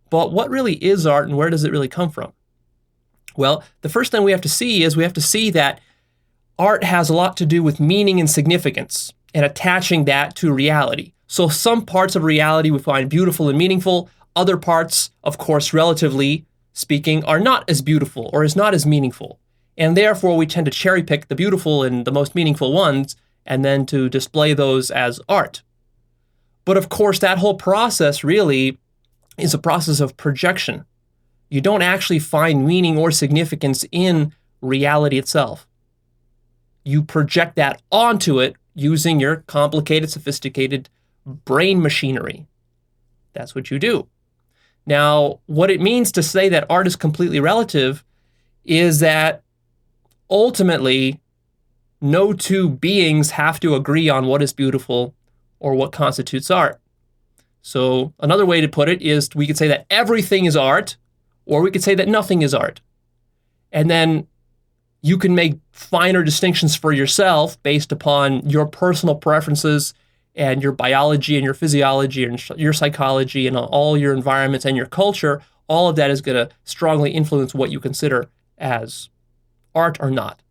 But what really is art and where does it really come from? Well, the first thing we have to see is we have to see that art has a lot to do with meaning and significance and attaching that to reality. So some parts of reality we find beautiful and meaningful. Other parts, of course, relatively speaking, are not as beautiful or is not as meaningful. And therefore, we tend to cherry pick the beautiful and the most meaningful ones and then to display those as art. But of course, that whole process really is a process of projection. You don't actually find meaning or significance in reality itself. You project that onto it using your complicated, sophisticated brain machinery. That's what you do. Now, what it means to say that art is completely relative is that ultimately, no two beings have to agree on what is beautiful or what constitutes art. So another way to put it is we could say that everything is art, or we could say that nothing is art. And then you can make finer distinctions for yourself based upon your personal preferences and your biology and your physiology and your psychology and all your environments and your culture. All of that is going to strongly influence what you consider as art or not.